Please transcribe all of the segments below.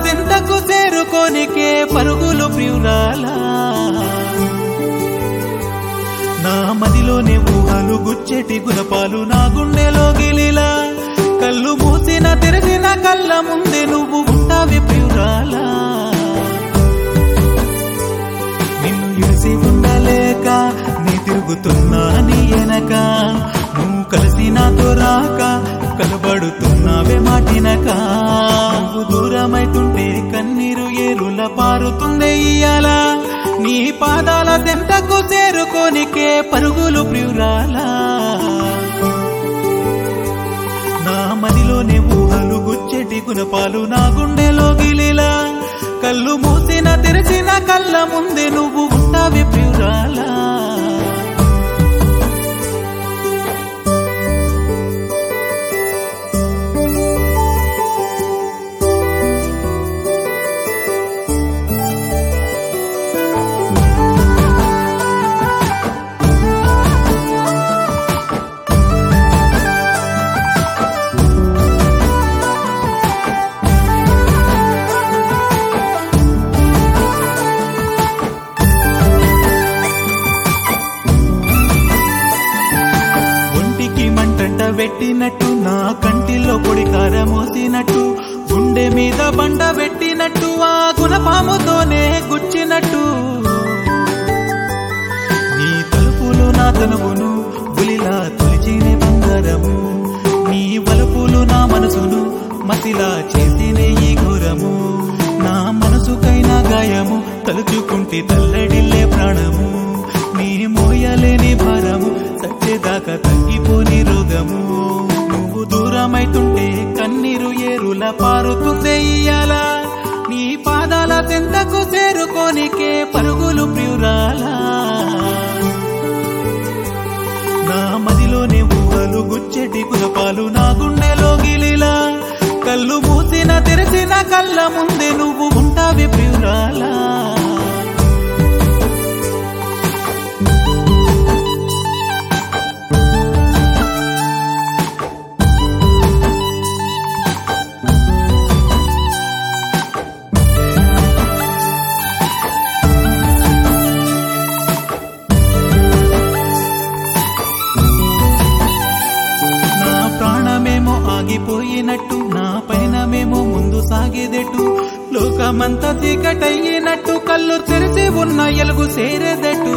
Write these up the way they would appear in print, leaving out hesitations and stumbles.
చెంతకు చేరుకోనికే పరుగులు ప్రియురాలా నా మదిలోనే ఊహలు గుచ్చెటి గుణపాలు నా గుండెలో గిలిలా కళ్ళు మూసిన తెరిసిన కళ్ళ ముందే నువ్వు ఉంటావి ప్రియురాలా నిన్ను ఇడిసి ఉండలేక నీ తిరుగుతున్నా నీ ఎనక నువ్వు కలిసి నాతో రాక కలబడుతున్నావే మాటినక నువ్వు దూరమైతుంటే కన్నీరు ఏరుల పారుతుందే ఇయ్యాల నీ పాదాల చెంతకు చేరుకోనికే పరుగులు ప్రియురాలా నా మదిలోనే ఊహలు గుచ్చెటి గుణపాలు నా గుండెలో గిలిలా కళ్ళు మూసిన తెరిచిన కళ్ళ ముందే నువ్వు ఉంటావి ప్రియురాలా పెట్టినట్టు నా కంటిలో పొడి కారం మోసినట్టు గుండె మీద బండ పెట్టినట్టు ఆ గుణపాముతోనే గుచ్చినట్టు నీ తలుపులు నా తనువును గులిలా తొలిచినే బంగారము నీ వలుపులు నా మనసును మసిలా చేసినే ఈ ఘోరము నా మనసుకైనా గాయము తలుచుకుంటే తల్లడిల్లే ప్రాణము నీ మోయలేని భారము సచ్చేదాకా తగ్గిపోని రోగము నువ్వు దూరమైతుంటే కన్నీరు ఏరుల పారుతుందే ఇయ్యాల నీ పాదాల చెంతకు చేరుకోనికే పరుగులు ప్రియురాలా నా మదిలోనే ఊహలు గుచ్చెటి గుణపాలు నా గుండెలో గిలిలా కళ్ళు మూసిన తెరిసిన కళ్ళ ముందే నువ్వు ఉంటావి ప్రియురాలా ఆగిపోయినట్టు నా పైన మేము ముందు సాగేదెట్టు లోకమంతా చీకటయ్యినట్టు కళ్ళు తెరిచి ఉన్న ఎలుగు సేరేదెట్టు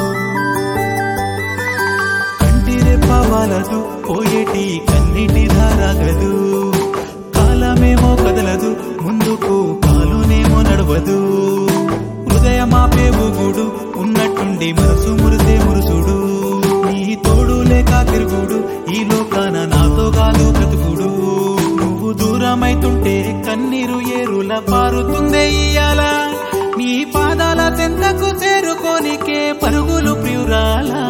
కంటిరెప్పవాలదు పోయేటి కన్నిటి ధారగదు కాలమేమో కదలదు ముందుకు కాలునేమో నడవదు హృదయమాపే ఊగుడు ఉన్నట్టుండి మనసు మురిసే మురుసుడు నీ తోడు లేక తిరుగుడు ఈ లోకాన నాతో కాదు బ్రతుకుడు నువ్వు దూరమైతుంటే కన్నీరు ఏరుల పారుతుందే ఇయ్యాల నీ పాదాల చెంతకు చేరుకోనికే పరుగులు ప్రియురాలా